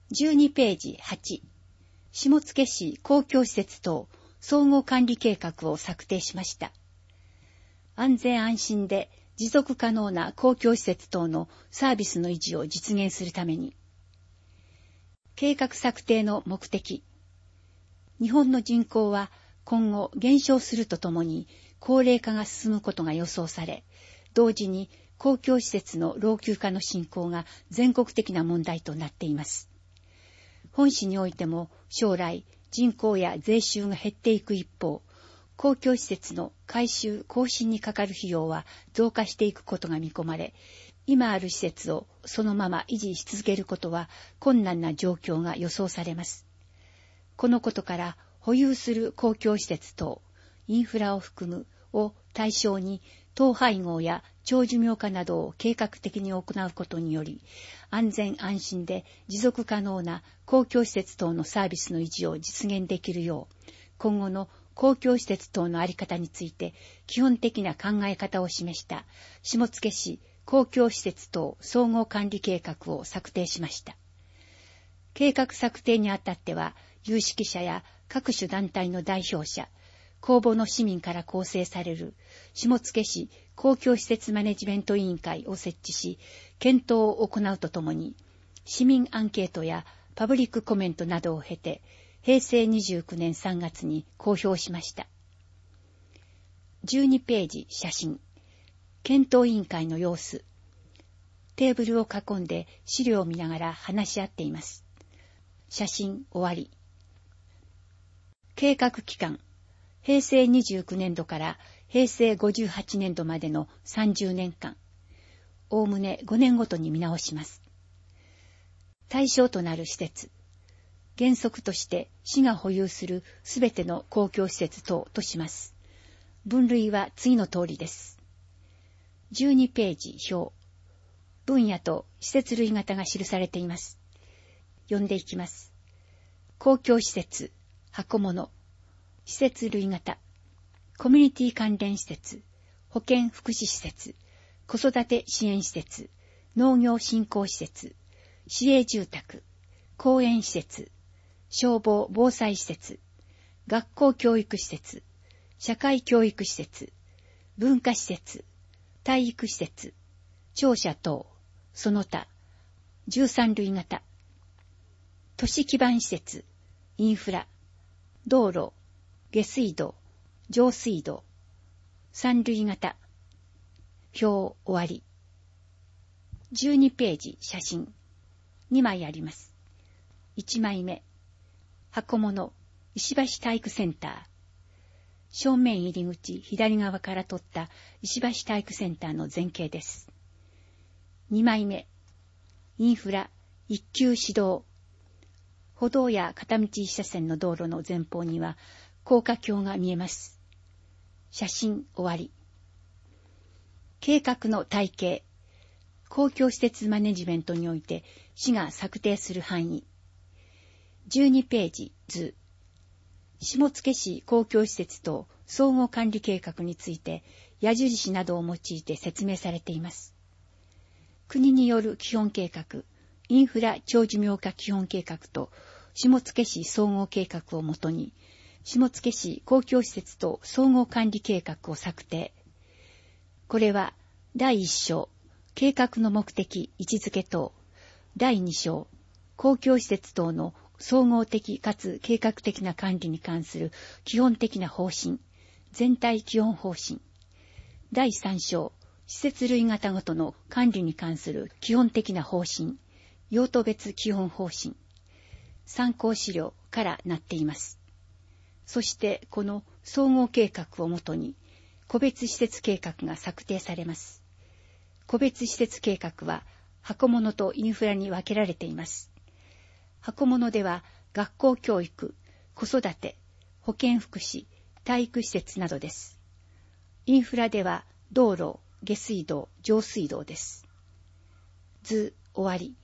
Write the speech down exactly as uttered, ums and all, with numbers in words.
じゅうにページはち、下野市公共施設等総合管理計画を策定しました。安全安心で持続可能な公共施設等のサービスの維持を実現するために、計画策定の目的。日本の人口は今後減少するとともに高齢化が進むことが予想され、同時に公共施設の老朽化の進行が全国的な問題となっています。本市においても将来人口や税収が減っていく一方、公共施設の改修・更新にかかる費用は増加していくことが見込まれ、今ある施設をそのまま維持し続けることは困難な状況が予想されます。このことから保有する公共施設等、インフラを含むを対象に統廃合や長寿命化などを計画的に行うことにより、安全安心で持続可能な公共施設等のサービスの維持を実現できるよう、今後の公共施設等の在り方について基本的な考え方を示した下野市公共施設等総合管理計画を策定しました。計画策定にあたっては、有識者や各種団体の代表者、公募の市民から構成される下野市公共施設マネジメント委員会を設置し、検討を行うとともに、市民アンケートやパブリックコメントなどを経て、へいせいにじゅうきゅうねんさんがつに公表しました。じゅうにページ写真。検討委員会の様子。テーブルを囲んで資料を見ながら話し合っています。写真終わり。計画期間。へいせいにじゅうきゅうねんどからへいせいごじゅうはちねんどまでのさんじゅうねんかん。おおむねごねんごとに見直します。対象となる施設。原則として市が保有するすべての公共施設等とします。分類は次の通りです。じゅうにページ表。分野と施設類型が記されています。読んでいきます。公共施設、箱物、施設類型、コミュニティ関連施設、保健福祉施設、子育て支援施設、農業振興施設、市営住宅、公園施設、消防・防災施設、学校教育施設、社会教育施設、文化施設、体育施設、庁舎等、その他、じゅうさん類型、都市基盤施設、インフラ、道路、下水道、上水道、さん類型、表終わり。じゅうにページ写真、にまいあります。いちまいめ、箱物、石橋体育センター。正面入り口左側から撮った石橋体育センターの前景です。にまいめ、インフラ、一級指導。歩道や片道一車線の道路の前方には高架橋が見えます。写真終わり。計画の体系。公共施設マネジメントにおいて市が策定する範囲。じゅうにページ図。下野市公共施設等総合管理計画について矢印などを用いて説明されています。国による基本計画、インフラ長寿命化基本計画と下野市総合計画をもとに、下野市公共施設等総合管理計画を策定。これはだいいっ章、計画の目的、位置づけ等、だいに章、公共施設等の総合的かつ計画的な管理に関する基本的な方針、全体基本方針。だいさん章、施設類型ごとの管理に関する基本的な方針、用途別基本方針。参考資料からなっています。そしてこの総合計画をもとに、個別施設計画が策定されます。個別施設計画は箱物とインフラに分けられています。箱物では学校教育、子育て、保健福祉、体育施設などです。インフラでは道路、下水道、上水道です。図終わり。